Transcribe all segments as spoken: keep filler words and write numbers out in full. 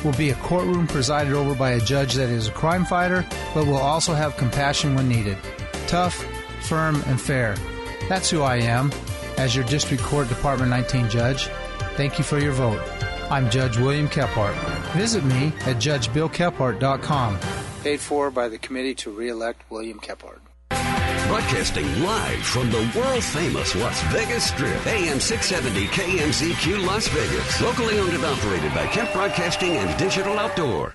will be a courtroom presided over by a judge that is a crime fighter, but will also have compassion when needed. Tough, firm, and fair. That's who I am as your District Court Department nineteen judge. Thank you for your vote. I'm Judge William Kephart. Visit me at judge bill kephart dot com. Paid for by the Committee to Re-elect William Kephart. Broadcasting live from the world-famous Las Vegas Strip, A M six seventy K M Z Q Las Vegas. Locally owned and operated by Kemp Broadcasting and Digital Outdoor.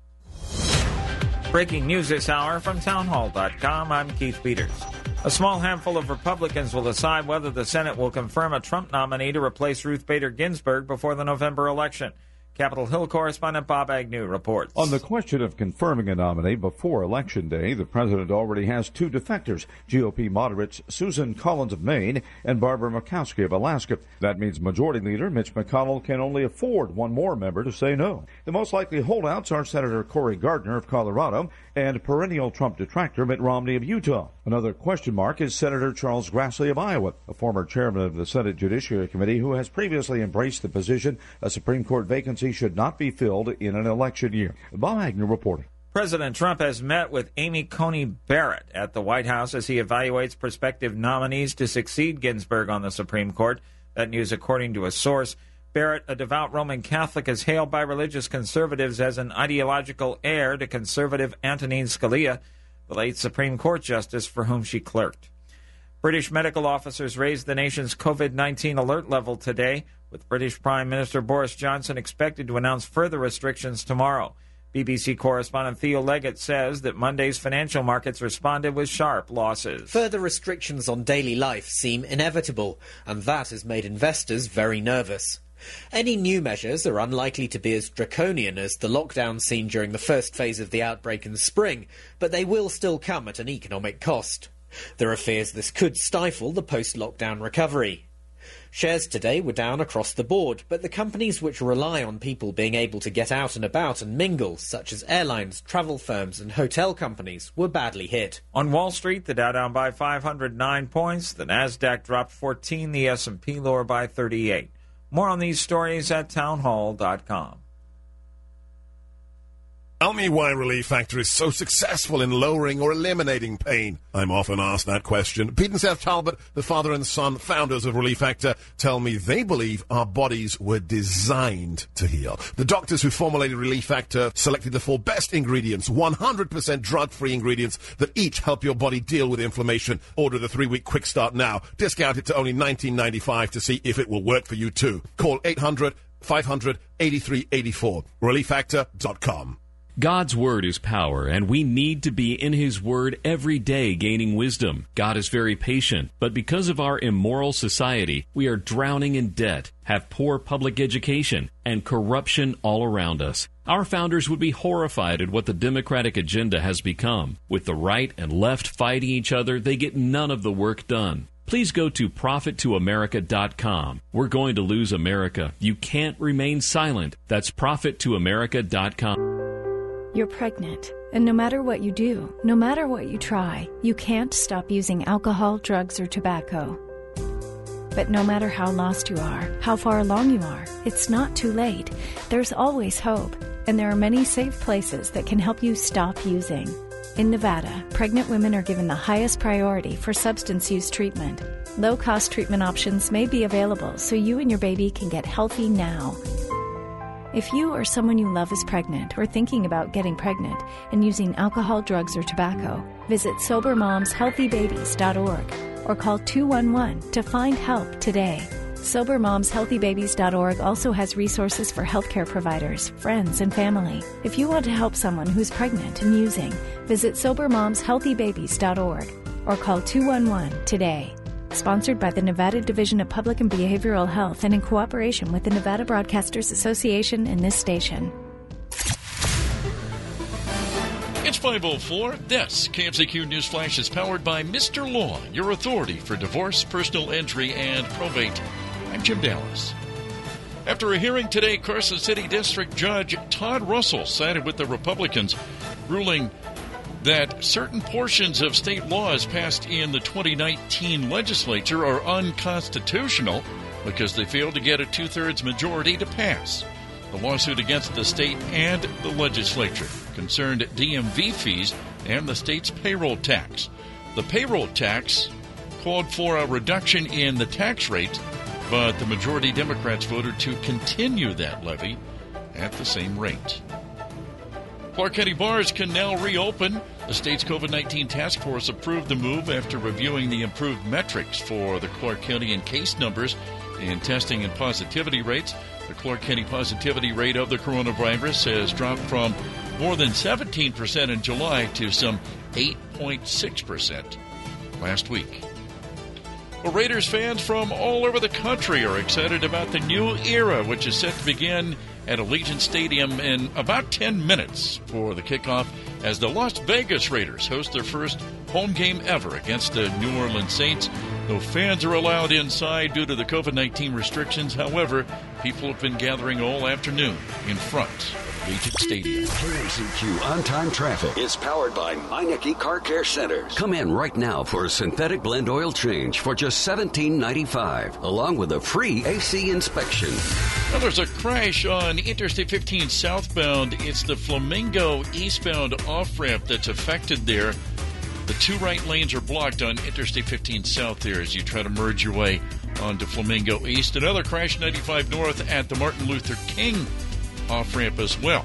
Breaking news this hour from townhall dot com. I'm Keith Peters. A small handful of Republicans will decide whether the Senate will confirm a Trump nominee to replace Ruth Bader Ginsburg before the November election. Capitol Hill correspondent Bob Agnew reports. On the question of confirming a nominee before Election Day, the president already has two defectors, G O P moderates Susan Collins of Maine and Barbara Murkowski of Alaska. That means Majority Leader Mitch McConnell can only afford one more member to say no. The most likely holdouts are Senator Cory Gardner of Colorado and perennial Trump detractor Mitt Romney of Utah. Another question mark is Senator Charles Grassley of Iowa, a former chairman of the Senate Judiciary Committee who has previously embraced the position a Supreme Court vacancy should not be filled in an election year. Bob Agnew reporting. President Trump has met with Amy Coney Barrett at the White House as he evaluates prospective nominees to succeed Ginsburg on the Supreme Court. That news according to a source. Barrett, a devout Roman Catholic, is hailed by religious conservatives as an ideological heir to conservative Antonin Scalia, the late Supreme Court justice for whom she clerked. British medical officers raised the nation's COVID nineteen alert level today, with British Prime Minister Boris Johnson expected to announce further restrictions tomorrow. B B C correspondent Theo Leggett says that Monday's financial markets responded with sharp losses. Further restrictions on daily life seem inevitable, and that has made investors very nervous. Any new measures are unlikely to be as draconian as the lockdown seen during the first phase of the outbreak in the spring, but they will still come at an economic cost. There are fears this could stifle the post-lockdown recovery. Shares today were down across the board, but the companies which rely on people being able to get out and about and mingle, such as airlines, travel firms and hotel companies, were badly hit. On Wall Street, the Dow down by five hundred nine points, the Nasdaq dropped fourteen, the S and P lower by thirty-eight. More on these stories at townhall dot com. Tell me why Relief Factor is so successful in lowering or eliminating pain. I'm often asked that question. Pete and Seth Talbot, the father and son founders of Relief Factor, tell me they believe our bodies were designed to heal. The doctors who formulated Relief Factor selected the four best ingredients, one hundred percent drug-free ingredients that each help your body deal with inflammation. Order the three-week quick start now. Discount it to only nineteen ninety-five to see if it will work for you too. Call eight hundred, five hundred, eighty-three eighty-four. relief factor dot com. God's Word is power, and we need to be in His Word every day gaining wisdom. God is very patient, but because of our immoral society, we are drowning in debt, have poor public education, and corruption all around us. Our founders would be horrified at what the Democratic agenda has become. With the right and left fighting each other, they get none of the work done. Please go to profit to america dot com. We're going to lose America. You can't remain silent. That's profit to america dot com. You're pregnant, and no matter what you do, no matter what you try, you can't stop using alcohol, drugs, or tobacco. But no matter how lost you are, how far along you are, it's not too late. There's always hope, and there are many safe places that can help you stop using. In Nevada, pregnant women are given the highest priority for substance use treatment. Low-cost treatment options may be available so you and your baby can get healthy now. If you or someone you love is pregnant or thinking about getting pregnant and using alcohol, drugs, or tobacco, visit sober moms healthy babies dot org or call two one one to find help today. sober moms healthy babies dot org also has resources for healthcare providers, friends, and family. If you want to help someone who's pregnant and using, visit sober moms healthy babies dot org or call two one one today. Sponsored by the Nevada Division of Public and Behavioral Health and in cooperation with the Nevada Broadcasters Association and this station. It's five oh four. This K M Z Q News Flash is powered by Mister Law, your authority for divorce, personal injury, and probate. I'm Jim Dallas. After a hearing today, Carson City District Judge Todd Russell sided with the Republicans, ruling that certain portions of state laws passed in the twenty nineteen legislature are unconstitutional because they failed to get a two-thirds majority to pass. The lawsuit against the state and the legislature concerned D M V fees and the state's payroll tax. The payroll tax called for a reduction in the tax rate, but the majority Democrats voted to continue that levy at the same rate. Clark County bars can now reopen. The state's COVID nineteen task force approved the move after reviewing the improved metrics for the Clark County and case numbers in testing and positivity rates. The Clark County positivity rate of the coronavirus has dropped from more than seventeen percent in July to some eight point six percent last week. Well, Raiders fans from all over the country are excited about the new era, which is set to begin at Allegiant Stadium in about ten minutes for the kickoff as the Las Vegas Raiders host their first home game ever against the New Orleans Saints. No fans are allowed inside due to the COVID nineteen restrictions. However, people have been gathering all afternoon in front of Allegiant Stadium. K M C Q On-Time Traffic is powered by Meineke Car Care Centers. Come in right now for a synthetic blend oil change for just seventeen ninety-five, along with a free A C inspection. Well, there's a crash on Interstate fifteen southbound. It's the Flamingo eastbound off-ramp that's affected there. The two right lanes are blocked on Interstate fifteen south there as you try to merge your way onto Flamingo East. Another crash ninety-five north at the Martin Luther King off-ramp as well.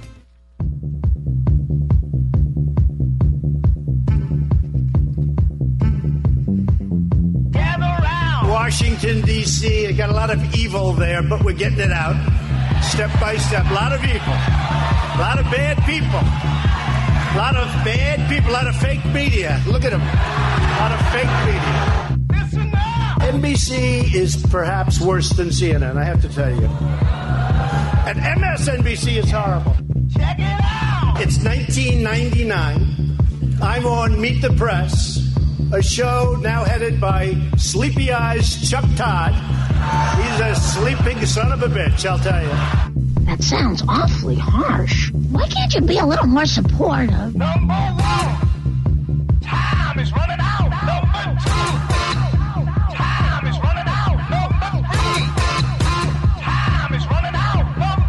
Washington, D C I got a lot of evil there, but we're getting it out step by step. A lot of evil. A lot of bad people. A lot of bad people. A lot of fake media. Look at them. A lot of fake media. Listen up. N B C is perhaps worse than C N N, I have to tell you. And M S N B C is horrible. Check it out. It's nineteen ninety-nine. I'm on Meet the Press, a show now headed by Sleepy Eyes Chuck Todd. He's a sleeping son of a bitch, I'll tell you. That sounds awfully harsh. Why can't you be a little more supportive? Number one, time is running out. Number two, time is running out. Number three, time is running out.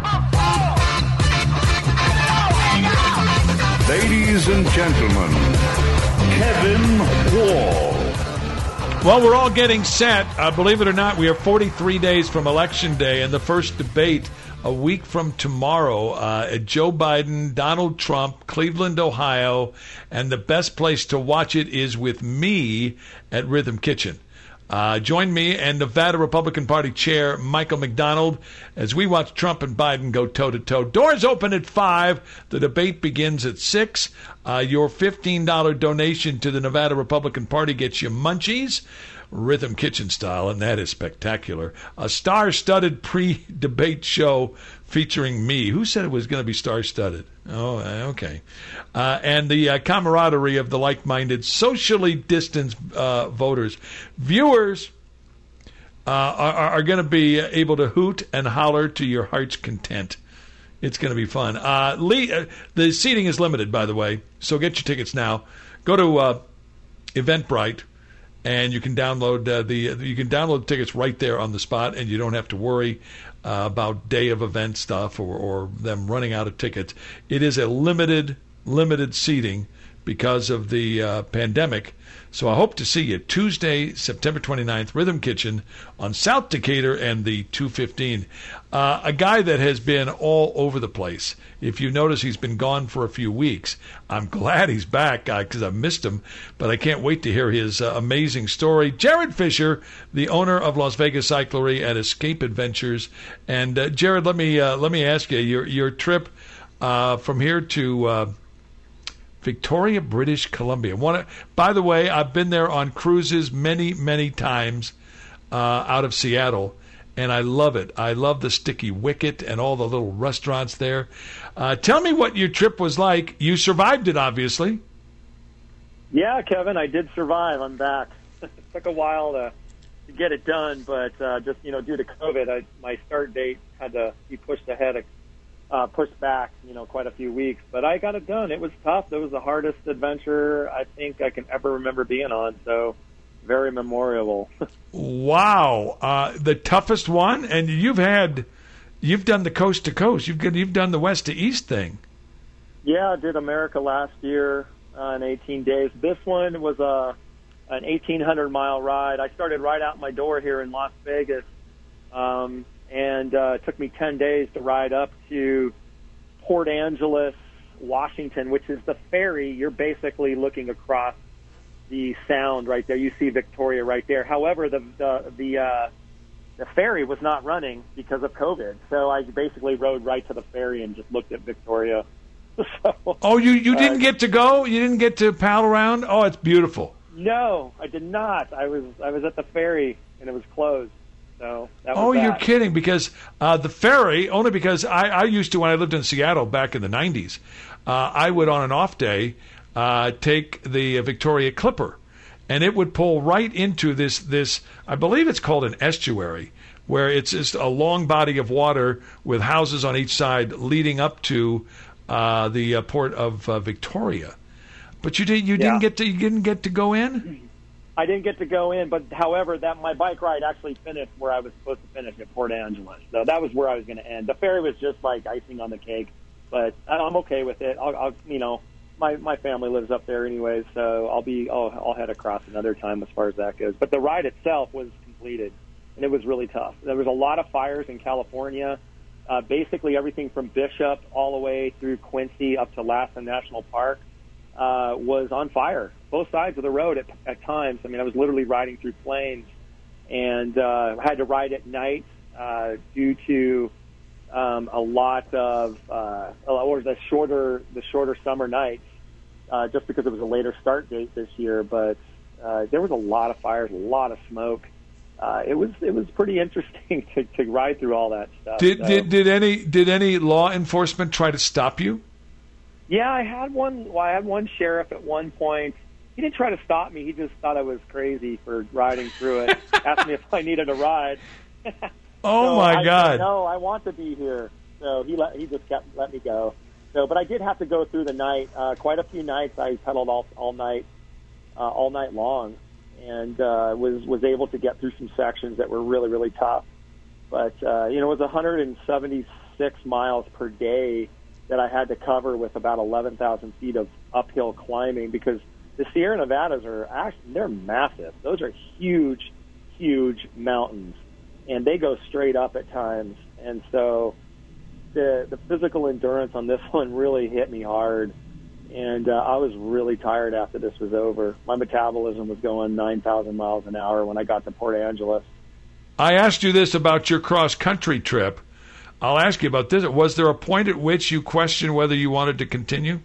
Number four. Ladies and gentlemen, Kevin Wall. Well, we're all getting set. Uh, believe it or not, we are forty-three days from Election Day and the first debate a week from tomorrow. Uh, Joe Biden, Donald Trump, Cleveland, Ohio, and the best place to watch it is with me at Rhythm Kitchen. Uh, join me and Nevada Republican Party Chair Michael McDonald as we watch Trump and Biden go toe-to-toe. Doors open at five. The debate begins at six. Uh, your fifteen dollars donation to the Nevada Republican Party gets you munchies, Rhythm Kitchen style, and that is spectacular. A star-studded pre-debate show featuring me. Who said it was going to be star-studded? Oh, okay. Uh, and the uh, camaraderie of the like-minded, socially distanced uh, voters. Viewers uh, are, are going to be able to hoot and holler to your heart's content. It's going to be fun. Uh, Lee, uh, the seating is limited, by the way, so get your tickets now. Go to uh, Eventbrite, and you can download uh, the you can download the tickets right there on the spot, and you don't have to worry uh, about day of event stuff or, or them running out of tickets. It is a limited limited seating because of the uh, pandemic. So I hope to see you Tuesday, September twenty-ninth, Rhythm Kitchen on South Decatur and the two fifteen. Uh, a guy that has been all over the place. If you notice, he's been gone for a few weeks. I'm glad he's back because uh, I've missed him, but I can't wait to hear his uh, amazing story. Jared Fisher, the owner of Las Vegas Cyclery at Escape Adventures. And uh, Jared, let me uh, let me ask you, your your trip uh, from here to uh, Victoria, British Columbia. One, by the way, I've been there on cruises many, many times uh, out of Seattle, and I love it. I love the Sticky Wicket and all the little restaurants there. Uh, tell me what your trip was like. You survived it, obviously. Yeah, Kevin, I did survive. I'm back. It took a while to, to get it done, but uh, just, you know, due to COVID, I, my start date had to be pushed ahead Uh, pushed back, you know, quite a few weeks, but I got it done. It was tough. It was the hardest adventure I think I can ever remember being on, so very memorable. Wow. Uh, the toughest one? And you've had you've done the coast to coast. You've you've done the west to east thing. Yeah, I did America last year uh, in eighteen days. This one was a an eighteen hundred mile ride. I started right out my door here in Las Vegas, um, and uh, it took me ten days to ride up to Port Angeles, Washington, which is the ferry. You're basically looking across the sound right there. You see Victoria right there. However, the the the, uh, the ferry was not running because of COVID, so I basically rode right to the ferry and just looked at Victoria. so, oh, you you didn't uh, get to go? You didn't get to pal around? Oh, it's beautiful. No, I did not. I was I was at the ferry and it was closed. So that was oh, that. You're kidding! Because uh, the ferry, only because I, I used to when I lived in Seattle back in the nineties, uh, I would on an off day uh, take the Victoria Clipper, and it would pull right into this this I believe it's called an estuary, where it's just a long body of water with houses on each side leading up to uh, the uh, port of uh, Victoria. But you did you Yeah. didn't get to you didn't get to go in? I didn't get to go in, but however, that my bike ride actually finished where I was supposed to finish at Port Angeles. So that was where I was going to end. The ferry was just like icing on the cake, but I'm okay with it. I'll, I'll you know, my my family lives up there anyways, so I'll be I'll, I'll head across another time as far as that goes. But the ride itself was completed, and it was really tough. There was a lot of fires in California. Uh, basically, everything from Bishop all the way through Quincy up to Lassen National Park uh, was on fire. Both sides of the road at, at times. I mean, I was literally riding through flames, and uh, had to ride at night uh, due to um, a lot of uh, or the shorter the shorter summer nights, uh, just because it was a later start date this year. But uh, there was a lot of fires, a lot of smoke. Uh, it was it was pretty interesting to, to ride through all that stuff. Did so. did did any did any law enforcement try to stop you? Yeah, I had one. Well, I had one sheriff at one point. He didn't try to stop me. He just thought I was crazy for riding through it. Asked me if I needed a ride. Oh so my I God! Said, no, I want to be here. So he let he just kept let me go. So, but I did have to go through the night. Uh, quite a few nights I pedaled all all night, uh, all night long, and uh, was was able to get through some sections that were really really tough. But uh, you know, it was one hundred seventy-six miles per day that I had to cover with about eleven thousand feet of uphill climbing, because the Sierra Nevadas are actually, they're massive. Those are huge, huge mountains, and they go straight up at times. And so the the physical endurance on this one really hit me hard, and uh, I was really tired after this was over. My metabolism was going nine thousand miles an hour when I got to Port Angeles. I asked you this about your cross-country trip. I'll ask you about this. Was there a point at which you questioned whether you wanted to continue?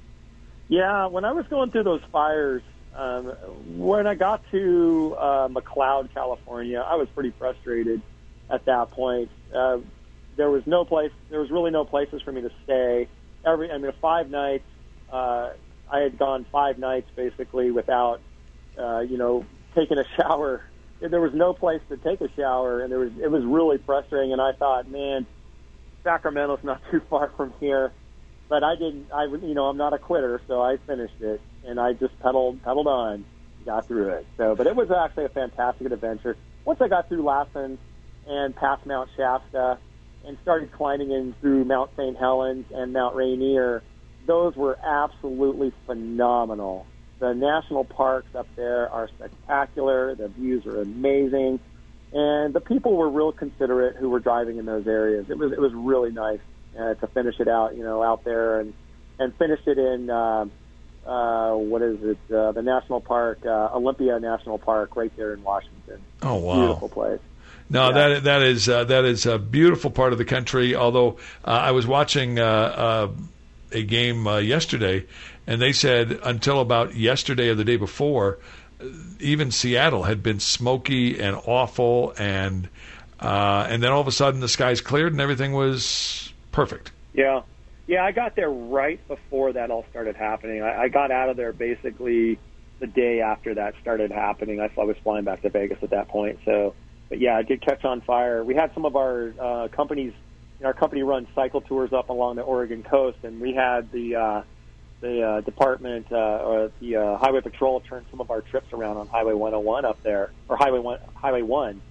Yeah, when I was going through those fires, um, when I got to uh, McLeod, California, I was pretty frustrated at that point. Uh, there was no place, there was really no places for me to stay. Every, I mean, five nights, uh, I had gone five nights basically without, uh, you know, taking a shower. There was no place to take a shower, and there was, it was really frustrating. And I thought, man, Sacramento's not too far from here. But I didn't, I, you know, I'm not a quitter, so I finished it, and I just pedaled, pedaled on, got through it. So, but it was actually a fantastic adventure. Once I got through Lassen and past Mount Shasta and started climbing in through Mount Saint Helens and Mount Rainier, those were absolutely phenomenal. The national parks up there are spectacular. The views are amazing, and the people were real considerate who were driving in those areas. It was, it was really nice. Uh, to finish it out, you know, out there, and and finish it in uh, uh, what is it? Uh, the national park, uh, Olympia National Park, right there in Washington. Oh wow, beautiful place. No, yeah. that that is uh, that is a beautiful part of the country. Although uh, I was watching uh, uh, a game uh, yesterday, and they said until about yesterday or the day before, even Seattle had been smoky and awful, and uh, and then all of a sudden the skies cleared and everything was perfect. Yeah. Yeah, I got there right before that all started happening. I, I got out of there basically the day after that started happening. I, I was flying back to Vegas at that point. So, but yeah, it did catch on fire. We had some of our uh, companies, our company runs cycle tours up along the Oregon coast, and we had the uh, the uh, department uh, or the uh, Highway Patrol turn some of our trips around on Highway one oh one up there, or Highway one, Highway one.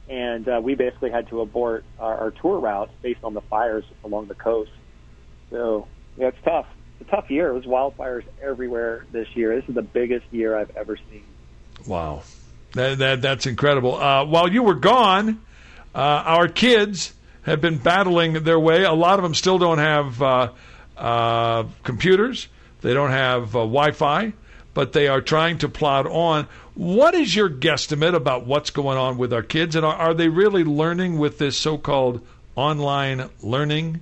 and uh, we basically had to abort our, our tour routes based on the fires along the coast. So, yeah, it's tough. It's a tough year. It was wildfires everywhere this year. This is the biggest year I've ever seen. Wow. That, that That's incredible. Uh, while you were gone, uh, our kids have been battling their way. A lot of them still don't have uh, uh, computers. They don't have uh, Wi-Fi, but they are trying to plod on. What is your guesstimate about what's going on with our kids, and are, are they really learning with this so-called online learning?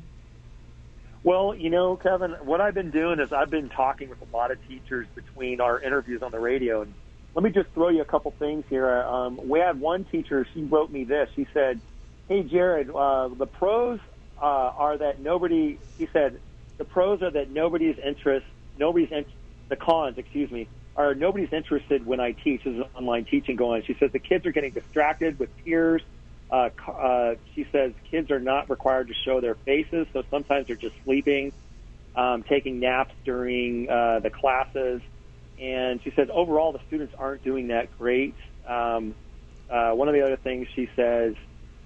Well, you know, Kevin, what I've been doing is I've been talking with a lot of teachers between our interviews on the radio. And let me just throw you a couple things here. Um, we had one teacher, she wrote me this. She said, hey, Jared, uh, the pros uh, are that nobody, she said, the pros are that nobody's interest, nobody's, in, the cons, excuse me, are nobody's interested when I teach. This is online teaching going on. She says the kids are getting distracted with peers. Uh, uh, she says kids are not required to show their faces, so sometimes they're just sleeping, um, taking naps during uh, the classes. And she says overall the students aren't doing that great. Um, uh, one of the other things she says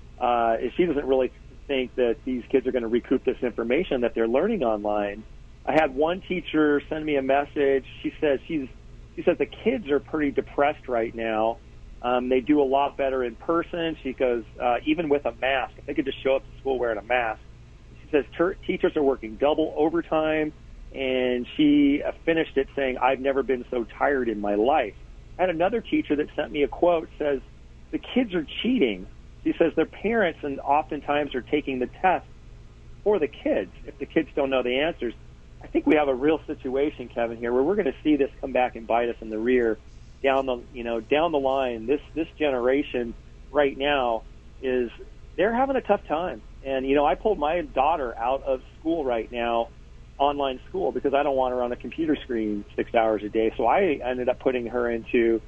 uh, is she doesn't really think that these kids are going to recoup this information that they're learning online. I had one teacher send me a message. She says she's she says the kids are pretty depressed right now. Um, they do a lot better in person. She goes, uh, even with a mask, if they could just show up to school wearing a mask. She says ter- teachers are working double overtime, and she uh, finished it saying, I've never been so tired in my life. I had another teacher that sent me a quote, says, the kids are cheating. She says their parents and oftentimes are taking the test for the kids if the kids don't know the answers. I think we have a real situation, Kevin, here where we're going to see this come back and bite us in the rear. Down the you know down the line, this this generation right now is they're having a tough time. And you know, I pulled my daughter out of school right now, online school, because I don't want her on a computer screen six hours a day. So I ended up putting her into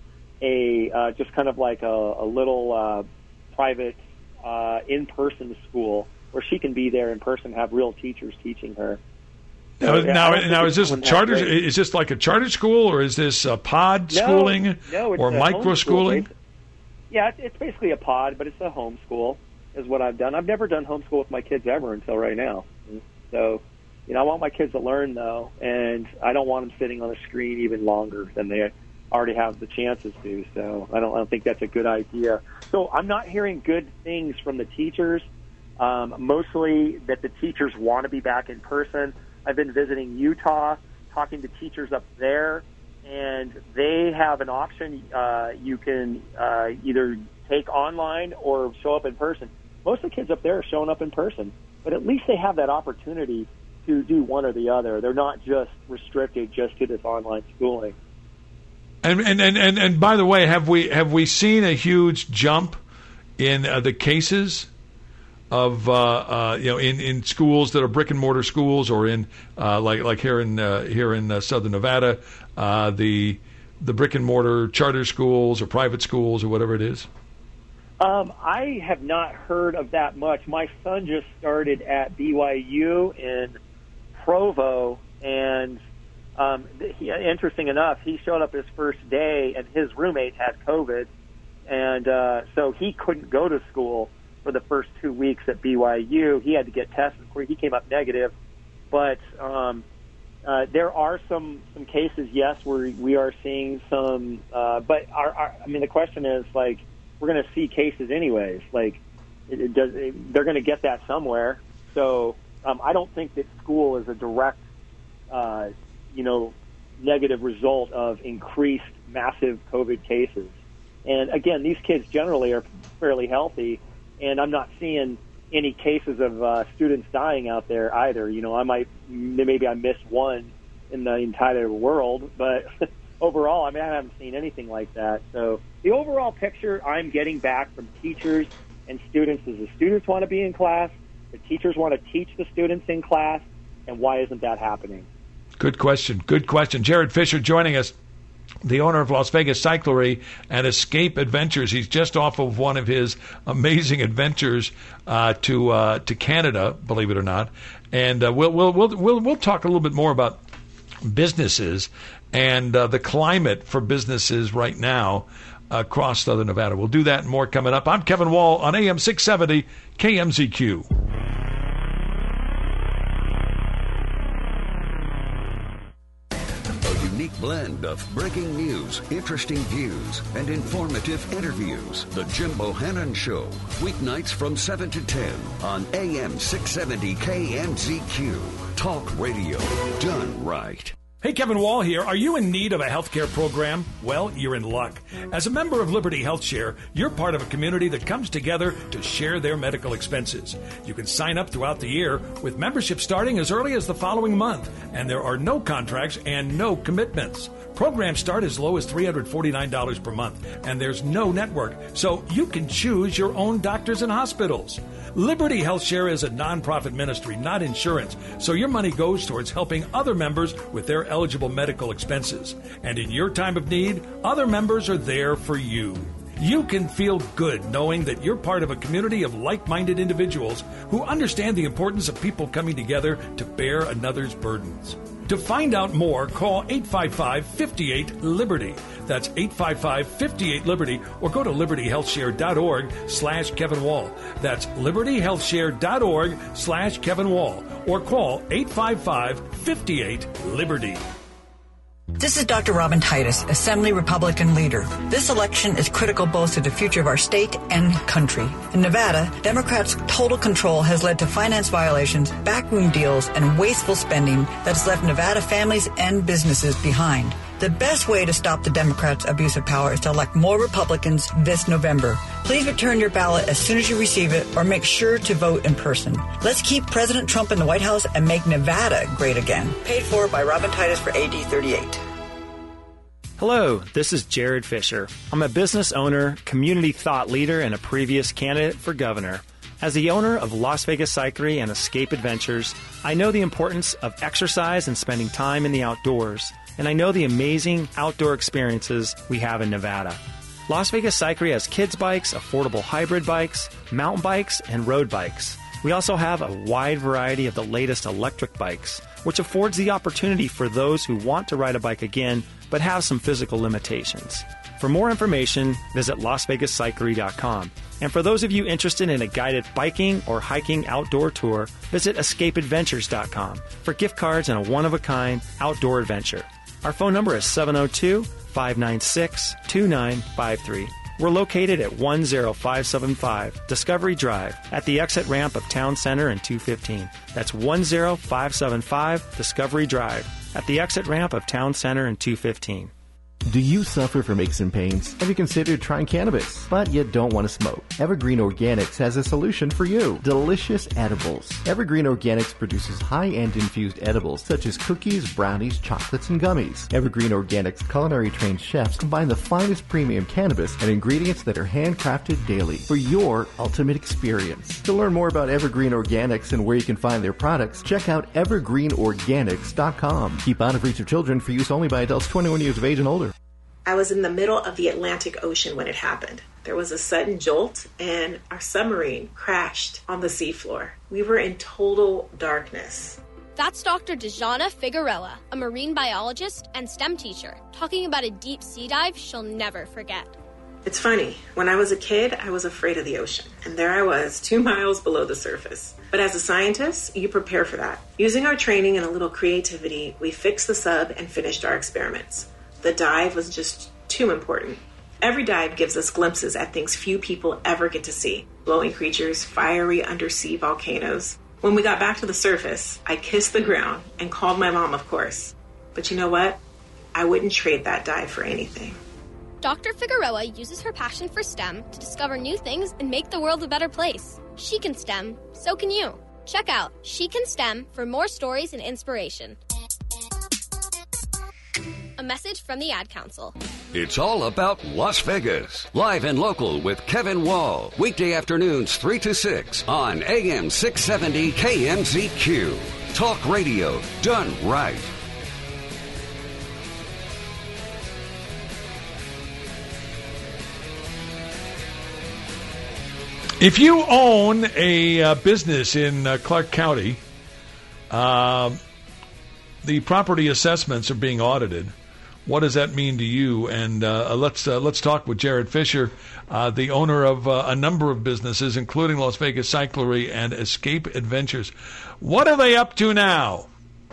a uh, just kind of like a, a little uh, private uh, in-person school where she can be there in person, have real teachers teaching her. Now, So, now, I don't now think is this it's charter? that great. Is this like a charter school, or is this a pod No, schooling, no, it's or a micro homeschool, schooling? basi- Yeah, it's, it's basically a pod, but it's a homeschool is what I've done. I've never done homeschool with my kids ever until right now. So, you know, I want my kids to learn, though, and I don't want them sitting on a screen even longer than they already have the chances to. So I don't, I don't think that's a good idea. So I'm not hearing good things from the teachers, um, mostly that the teachers want to be back in person. I've been visiting Utah, talking to teachers up there, and they have an option. Uh, you can uh, either take online or show up in person. Most of the kids up there are showing up in person, but at least they have that opportunity to do one or the other. They're not just restricted just to this online schooling. And and, and, and and by the way, have we have we seen a huge jump in uh, the cases of uh, uh, you know in, in schools that are brick and mortar schools, or in uh, like like here in uh, here in uh, Southern Nevada, uh, the the brick and mortar charter schools or private schools or whatever it is? Um, I have not heard of that much. My son just started at B Y U in Provo, and um, he, interesting enough, he showed up his first day, and his roommate had COVID, and uh, so he couldn't go to school for the first two weeks at B Y U. He had to get tested before he came up negative. But um, uh, there are some, some cases, yes, where we are seeing some. Uh, but our, our, I mean, the question is, like, we're going to see cases anyways. Like, it, it does, it, they're going to get that somewhere. So um, I don't think that school is a direct, uh, you know, negative result of increased massive COVID cases. And again, these kids generally are fairly healthy. And I'm not seeing any cases of uh, students dying out there either. You know, I might, maybe I missed one in the entire world, but overall, I mean, I haven't seen anything like that. So the overall picture I'm getting back from teachers and students is the students want to be in class, the teachers want to teach the students in class, and why isn't that happening? Good question. Good question. Jared Fisher joining us, the owner of Las Vegas Cyclery and Escape Adventures. He's just off of one of his amazing adventures uh, to uh, to Canada, believe it or not. And uh, we'll, we'll we'll we'll we'll talk a little bit more about businesses and uh, the climate for businesses right now. across Southern Nevada. We'll do that and more coming up. I'm Kevin Wall on A M six seventy K M Z Q. Unique blend of breaking news, interesting views, and informative interviews. The Jim Bohannon Show, weeknights from seven to ten on A M six seventy K M Z Q. Talk radio done right. Hey, Kevin Wall here. Are you in need of a healthcare program? Well, you're in luck. As a member of Liberty HealthShare, you're part of a community that comes together to share their medical expenses. You can sign up throughout the year with membership starting as early as the following month, and there are no contracts and no commitments. Programs start as low as three hundred forty-nine dollars per month, and there's no network, so you can choose your own doctors and hospitals. Liberty HealthShare is a nonprofit ministry, not insurance, so your money goes towards helping other members with their eligible medical expenses. And in your time of need, other members are there for you. You can feel good knowing that you're part of a community of like-minded individuals who understand the importance of people coming together to bear another's burdens. To find out more, call eight five five, five eight, Liberty. That's eight five five, five eight, Liberty, or go to liberty health share dot org slash Kevin Wall. That's liberty health share dot org slash Kevin Wall, or call eight five five, five eight, Liberty. This is Doctor Robin Titus, Assembly Republican leader. This election is critical both to the future of our state and country. In Nevada, Democrats' total control has led to finance violations, backroom deals, and wasteful spending that's left Nevada families and businesses behind. The best way to stop the Democrats' abuse of power is to elect more Republicans this November. Please return your ballot as soon as you receive it, or make sure to vote in person. Let's keep President Trump in the White House and make Nevada great again. Paid for by Robin Titus for A D thirty-eight. Hello, this is Jared Fisher. I'm a business owner, community thought leader, and a previous candidate for governor. As the owner of Las Vegas Cyclery and Escape Adventures, I know the importance of exercise and spending time in the outdoors, and I know the amazing outdoor experiences we have in Nevada. Las Vegas Cyclery has kids bikes, affordable hybrid bikes, mountain bikes, and road bikes. We also have a wide variety of the latest electric bikes, which affords the opportunity for those who want to ride a bike again but have some physical limitations. For more information, visit las vegas cyclery dot com. And for those of you interested in a guided biking or hiking outdoor tour, visit escape adventures dot com for gift cards and a one-of-a-kind outdoor adventure. Our phone number is seven oh two, five nine six, two nine five three. We're located at one oh five seven five Discovery Drive at the exit ramp of Town Center and two fifteen. That's one oh five seven five Discovery Drive at the exit ramp of Town Center and two fifteen. Do you suffer from aches and pains? Have you considered trying cannabis, but yet don't want to smoke? Evergreen Organics has a solution for you. Delicious edibles. Evergreen Organics produces high-end infused edibles such as cookies, brownies, chocolates, and gummies. Evergreen Organics culinary-trained chefs combine the finest premium cannabis and ingredients that are handcrafted daily for your ultimate experience. To learn more about Evergreen Organics and where you can find their products, check out evergreen organics dot com. Keep out of reach of children, for use only by adults twenty-one years of age and older. I was in the middle of the Atlantic Ocean when it happened. There was a sudden jolt and our submarine crashed on the seafloor. We were in total darkness. That's Doctor Dejana Figueroa, a marine biologist and STEM teacher, talking about a deep sea dive she'll never forget. It's funny, when I was a kid, I was afraid of the ocean, and there I was, two miles below the surface. But as a scientist, you prepare for that. Using our training and a little creativity, we fixed the sub and finished our experiments. The dive was just too important. Every dive gives us glimpses at things few people ever get to see. Glowing creatures, fiery undersea volcanoes. When we got back to the surface, I kissed the ground and called my mom, of course. But you know what? I wouldn't trade that dive for anything. Doctor Figueroa uses her passion for STEM to discover new things and make the world a better place. She can STEM, so can you. Check out She Can STEM for more stories and inspiration. A message from the Ad Council. It's all about Las Vegas. Live and local with Kevin Wall. Weekday afternoons three to six on A M six seventy K M Z Q. Talk radio done right. If you own a uh, business in uh, Clark County, uh, the property assessments are being audited. What does that mean to you? And uh, let's uh, let's talk with Jared Fisher, uh, the owner of uh, a number of businesses, including Las Vegas Cyclery and Escape Adventures. What are they up to now?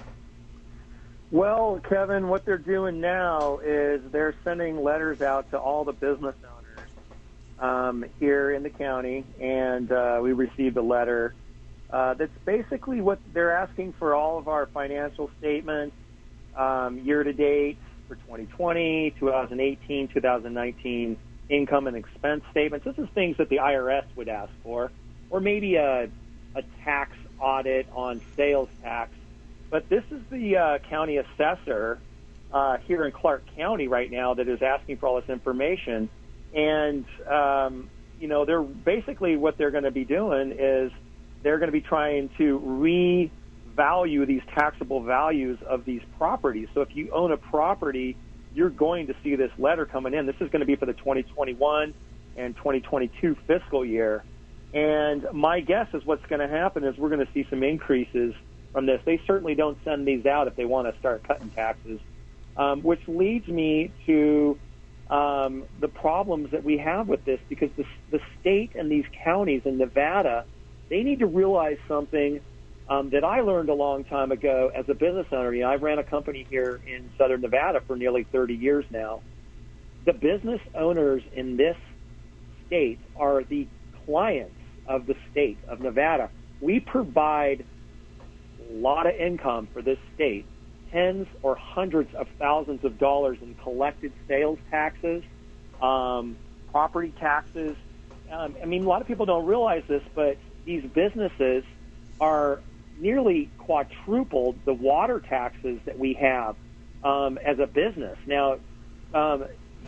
Well, Kevin, what they're doing now is they're sending letters out to all the business owners um, here in the county, and uh, we received a letter uh, that's basically what they're asking for all of our financial statements, um, year-to-date for twenty twenty, twenty eighteen, twenty nineteen income and expense statements. This is things that the I R S would ask for, or maybe a, a tax audit on sales tax. But this is the uh, county assessor uh, here in Clark County right now that is asking for all this information. And, um, you know, they're basically what they're going to be doing is they're going to be trying to revalue these taxable values of these properties. So if you own a property, you're going to see this letter coming in. This is going to be for the twenty twenty-one and twenty twenty-two fiscal year. And my guess is what's going to happen is we're going to see some increases from this. They certainly don't send these out if they want to start cutting taxes, um, which leads me to um, the problems that we have with this, because the, the state and these counties in Nevada, they need to realize something um, that I learned a long time ago as a business owner. You know, I've ran a company here in Southern Nevada for nearly thirty years now. The business owners in this state are the clients of the state of Nevada. We provide a lot of income for this state, tens or hundreds of thousands of dollars in collected sales taxes, um, property taxes. Um, I mean, a lot of people don't realize this, but these businesses are nearly quadrupled the water taxes that we have um, as a business. Now, um,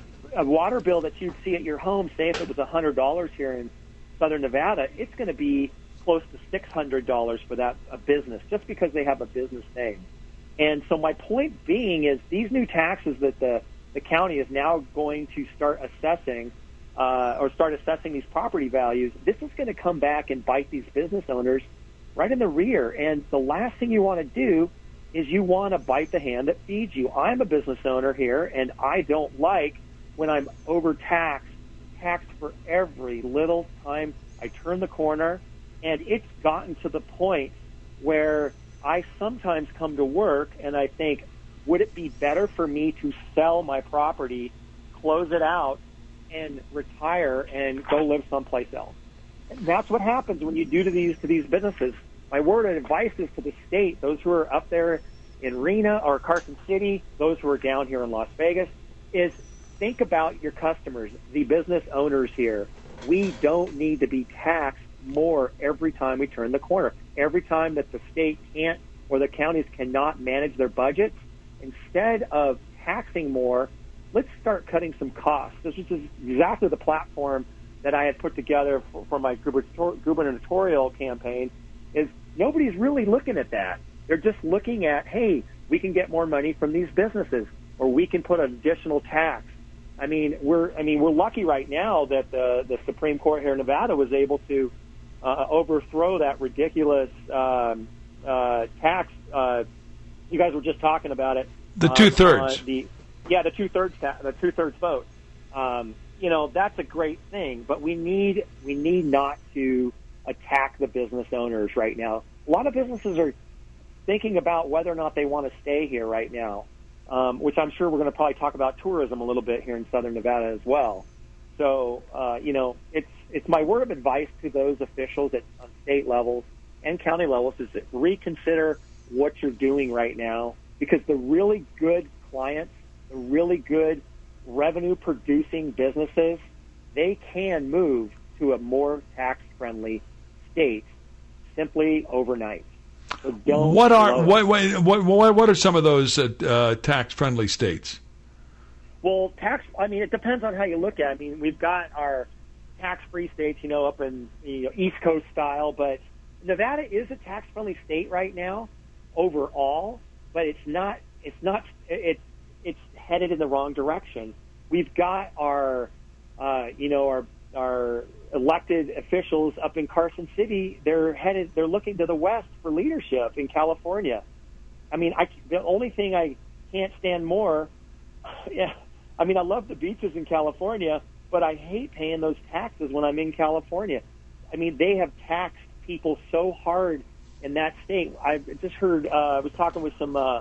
a water bill that you'd see at your home, say if it was one hundred dollars here in Southern Nevada, it's going to be close to six hundred dollars for that a business, just because they have a business name. And so my point being is these new taxes that the, the county is now going to start assessing uh, or start assessing these property values, this is going to come back and bite these business owners right in the rear. And the last thing you want to do is you want to bite the hand that feeds you. I'm a business owner here, and I don't like when I'm overtaxed, taxed for every little time I turn the corner. And it's gotten to the point where I sometimes come to work and I think, would it be better for me to sell my property, close it out, and retire and go live someplace else? And that's what happens when you do to these to these businesses. My word of advice is to the state, those who are up there in Reno or Carson City, those who are down here in Las Vegas, is think about your customers, the business owners here. We don't need to be taxed more every time we turn the corner. Every time that the state can't or the counties cannot manage their budgets, instead of taxing more, let's start cutting some costs. This is exactly the platform that I had put together for, for my gubernatorial campaign. Is nobody's really looking at that. They're just looking at, hey, we can get more money from these businesses, or we can put an additional tax. I mean, we're I mean we're lucky right now that the the Supreme Court here in Nevada was able to uh, overthrow that ridiculous um, uh, tax. Uh, you guys were just talking about it. The two thirds. Uh, the yeah, the two thirds the two thirds vote. Um, you know, that's a great thing, but we need we need not to attack the business owners right now. A lot of businesses are thinking about whether or not they want to stay here right now. Um, which I'm sure we're going to probably talk about tourism a little bit here in Southern Nevada as well. So, uh, you know, it's it's my word of advice to those officials at on state levels and county levels is to reconsider what you're doing right now, because the really good clients, the really good revenue-producing businesses, they can move to a more tax-friendly state simply overnight. So don't what are what, what what what are some of those uh, uh, tax-friendly states? Well, tax. I mean, it depends on how you look at it. I mean, we've got our tax-free states, you know, up in you know, East Coast style, but Nevada is a tax-friendly state right now overall, but it's not. It's not. It's it's headed in the wrong direction. We've got our, uh, you know, our our elected officials up in Carson City. They're headed. They're looking to the west for leadership in California. I mean, I, the only thing I can't stand more yeah, I mean, I love the beaches in California, but I hate paying those taxes when I'm in California. I mean, they have taxed people so hard in that state. I just heard, uh, I was talking with some uh,